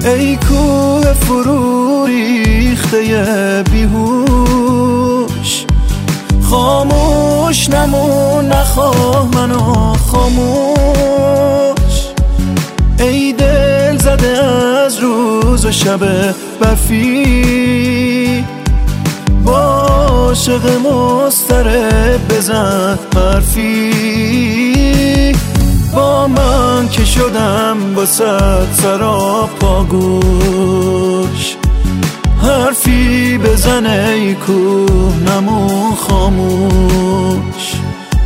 ای کوه فرو ریخته بیهوش، خاموش نمون نخواه منو خاموش. ای دل زده از روز و شب برفی، با عاشق مضطرب بزن حرفی. با من که شدم با صد سراپاگوش، حرفی بزن ای کوه نمون خاموش.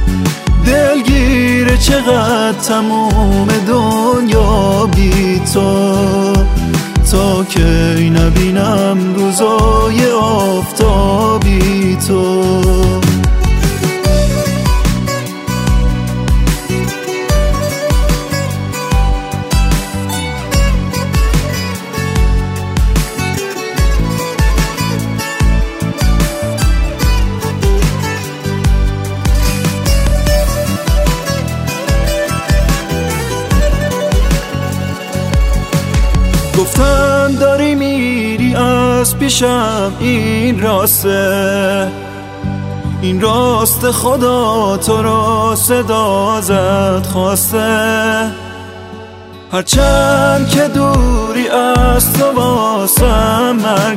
دلگیره چقدر تموم دنیا بی تو، تا کی نبینم روزای آفتابی تو. گفتن داری میری از پیشم، این راسته، این راست خدا تو رو صدا زد خواسته. هرچند که دوری از تو واسم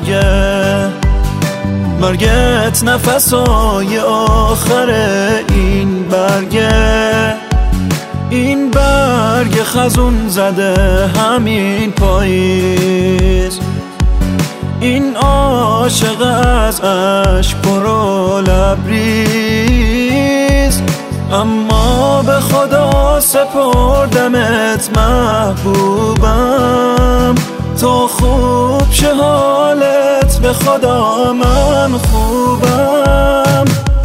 مرگت نفسای آخر این برگه. این برگ خزون زده همین پاییز، این عاشق از عشق پرو لبریز. اما به خدا سپردمت محبوبم، تو خوب شه حالت به خدا من خوبم.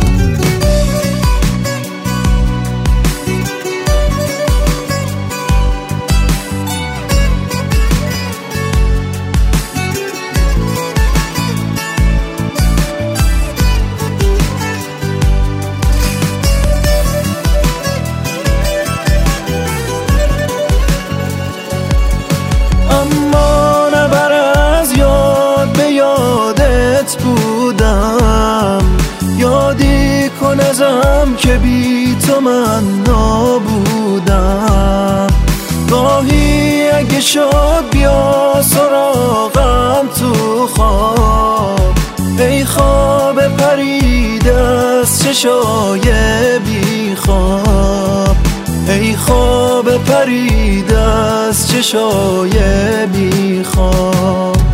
یادی کن ازم که بی تو من نابودم. گاهی اگه شد بیا سراغم تو خواب، ای خواب پریده از چشای بی خواب، ای خواب پریده از چشای بی خواب.